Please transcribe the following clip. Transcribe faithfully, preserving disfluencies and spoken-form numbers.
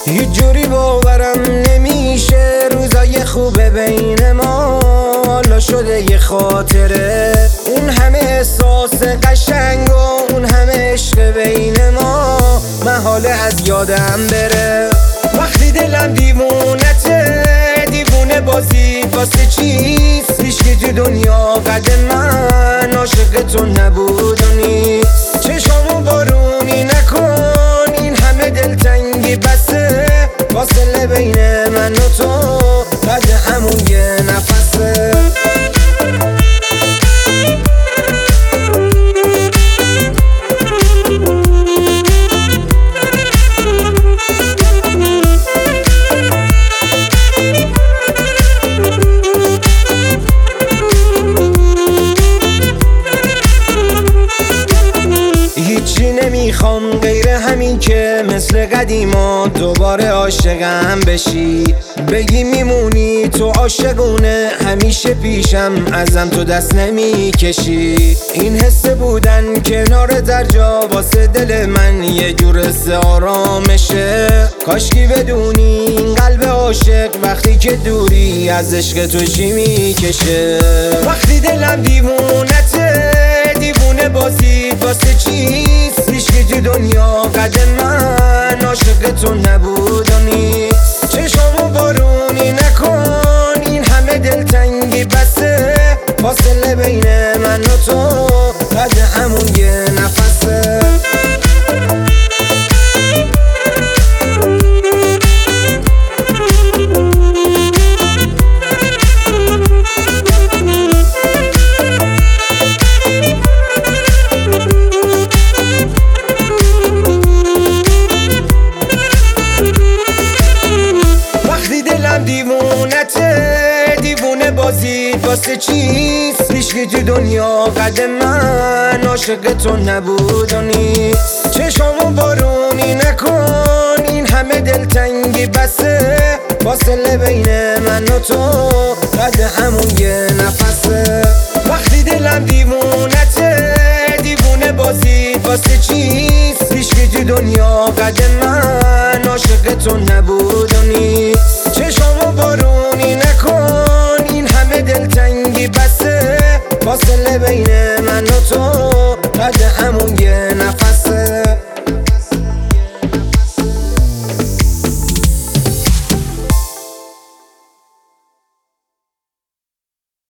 هیچ جوری باورم نمیشه روزای خوبه بین ما حالا شده یه خاطره. اون همه احساس قشنگ و اون همه عشق بین ما محاله از یادم بره. وقتی دلم دیوونته دیوونه بازی واسه چیست؟ هیچکی تو دنیا قد من عاشق تو نبود و نیست. چشامو بارونی نکن این همه دلتنگی بسه، فاصله بین من و تو قد همون یه نفسه. هیچی نمیخوام غیر همین که مثل قدیما دوباره عاشقم بشی. بگی میمونی تو عاشقونه همیشه پیشم ازم تو دست نمیکشی. این حس بودن کنار در جا واسه دل من یه جور حس آرامشه. کاشکی بدونی این قلب عاشق وقتی که دوری از عشق تو چی میکشه. وقتی دلم دیوونته دیوونه بازی واسه چیست؟ هیچکی تو دنیا قد من عاشق تو نبود و نیست. چشامو بارونی نکن این همه دلتنگی بسه، فاصله بین من و تو قد همون یه نفسه. دیوونته دیوونه بازی واسه چیست؟ هیچکی تو دنیا قد من عاشق تو نبود و نیست. چشامو بارونی نکن این همه دلتنگی بسه، فاصله بین من و تو قد همون یه نفسه. وقتی دلم دیوونته دیوونه بازی واسه چیست؟ هیچکی تو دنیا قد من عاشق تو نبود و نیست. چشامو بارونی نکن این همه دلتنگی بسه، فاصله بین من و تو